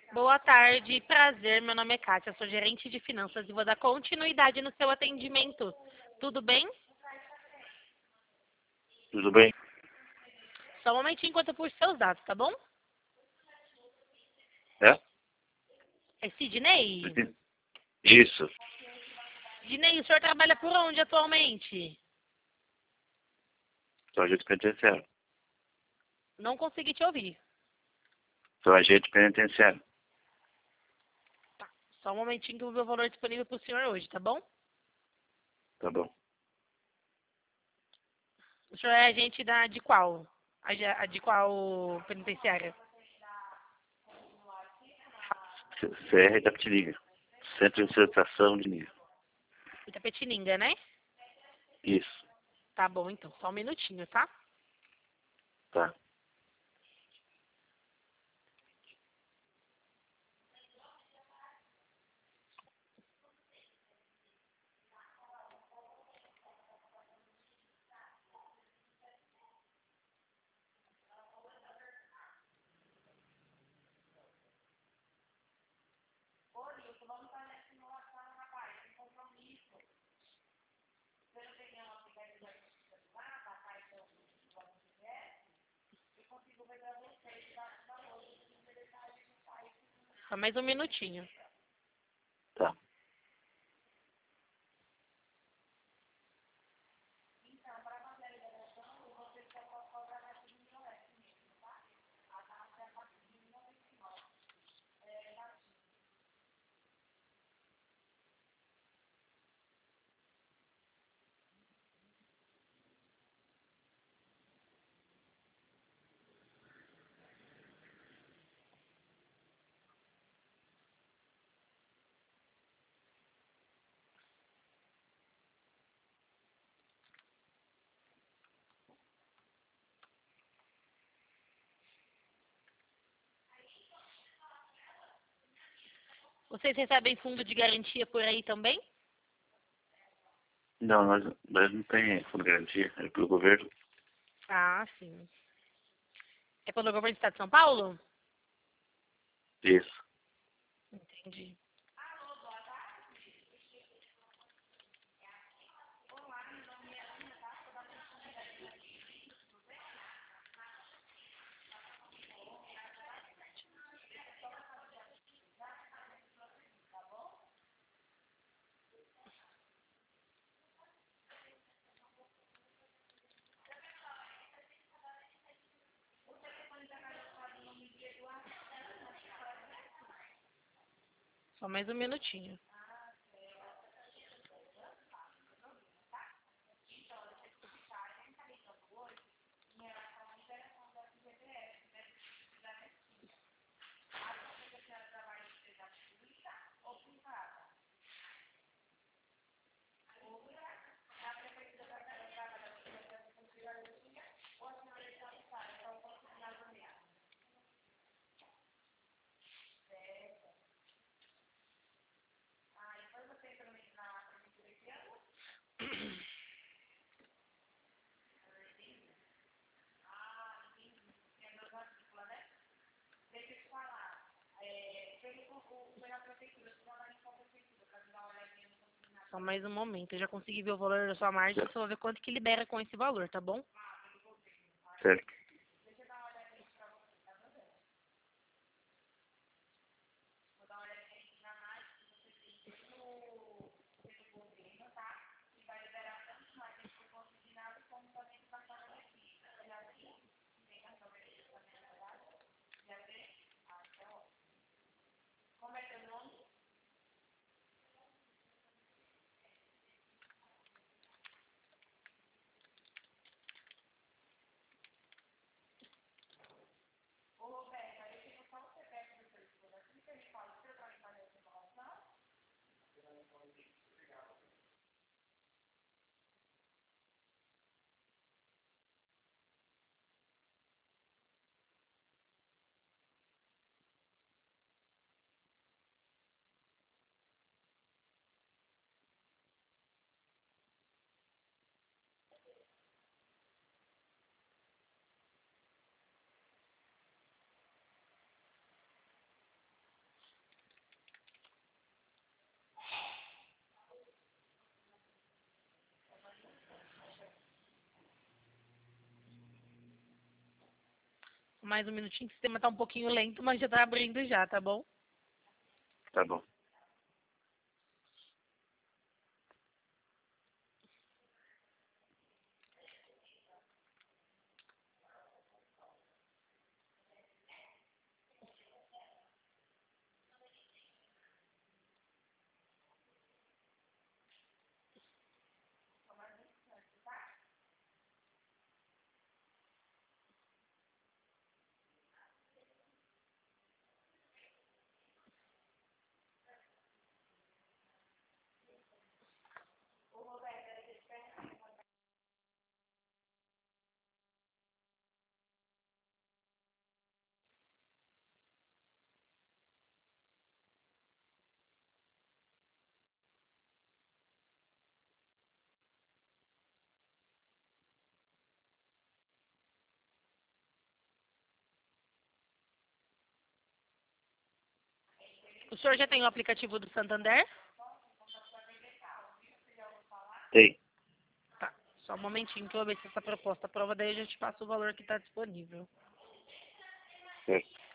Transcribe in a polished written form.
Boa tarde, prazer. Meu nome é Kátia, sou gerente de finanças e vou dar continuidade no seu atendimento. Tudo bem? Tudo bem? Só um momentinho enquanto eu puxo seus dados, tá bom? É? É Sidney? Isso. Sidney, o senhor trabalha por onde atualmente? Sou agente penitenciário. Não consegui te ouvir. Sou agente penitenciário. Só um momentinho que eu vou ver o valor disponível para o senhor hoje, tá bom? Tá bom. O senhor é agente de qual? De qual penitenciária? CR da Pitiniga. Centro de Insertação de Nível. Itapetininga, né? Isso. Tá bom, então. Só um minutinho, tá? Tá. Só mais um minutinho. Tá. Vocês recebem fundo de garantia por aí também? Não, nós não tem fundo de garantia. É pelo governo. Ah, sim. É pelo governo do estado de São Paulo? Isso. Entendi. Só mais um minutinho. Só mais um momento. Eu já consegui ver o valor da sua margem, só vou ver quanto que libera com esse valor, tá bom? Certo. mais um minutinho, o sistema tá um pouquinho lento, mas já tá abrindo já, tá bom? Tá bom. O senhor já tem o aplicativo do Santander? Tem. Tá, só um momentinho que eu vou ver se essa proposta aprova, daí eu já te passo o valor que está disponível. Certo.